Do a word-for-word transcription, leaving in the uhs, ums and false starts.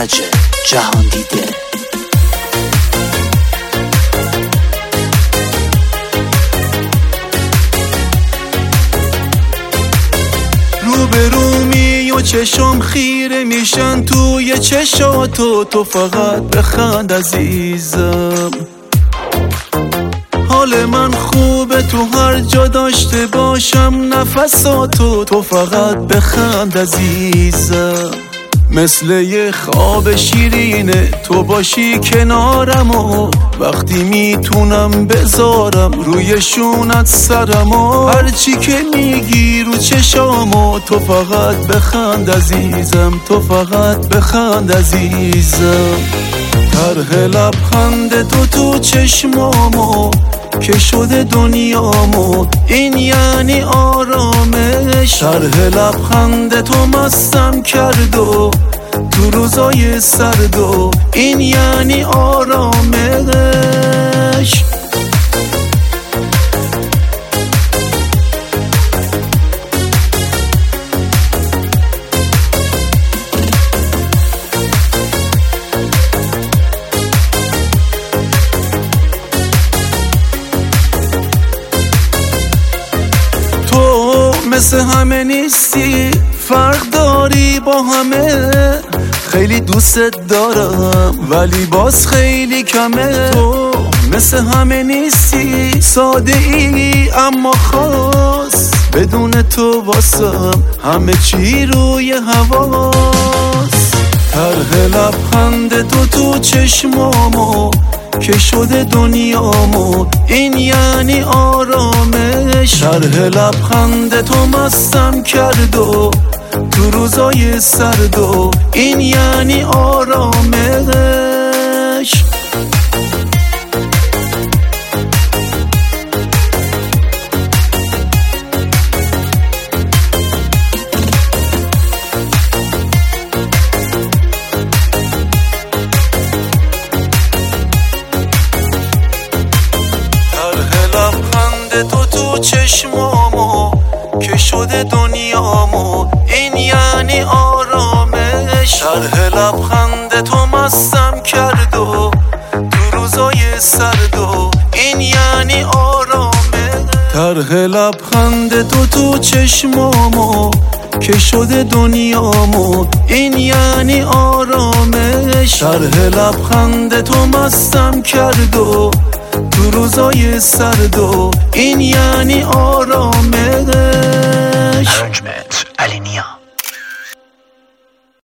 ایرج جهان دیده. روبرو می و چشم خیره میشن توی چشاتو، تو فقط بخند عزیزم. حال من خوبه تو هر جا داشته باشم نفساتو، تو فقط بخند عزیزم. مثل یه خواب شیرینه تو باشی کنارم و وقتی میتونم بذارم روی شونت سرم و هرچی که میگی رو چشامو، تو فقط بخند عزیزم، تو فقط بخند عزیزم. طرح لبخند تو تو چشمامو که شده دنیامو، این یعنی آرامش. طرح لبخند تو مستم کرد و تو روزای سرد و این یعنی آرامش. مثل همه نیستی، فرق داری با همه. خیلی دوستت دارم ولی باز خیلی کمه. تو مثل همه نیستی، ساده ای اما خاص. بدون تو واسم همه چی روی حواس. طرح لبخند تو تو چشمامو که شده دنیامو، این یعنی آرامش. طرح لبخند تو مستم کرد و تو روزای سرد و این یعنی آرامش. تو تو چشمامو که شده دنیامو، این یعنی آرامش. طرح لبخند تو مستم کرد و تو روزای سرد و این یعنی آرامش. طرح لبخند تو تو چشمامو که شده دنیامو، این یعنی آرامش. طرح لبخند تو مستم کرد و تو روزای سرد و این یعنی آرامش. ارنجمنت علی نیا.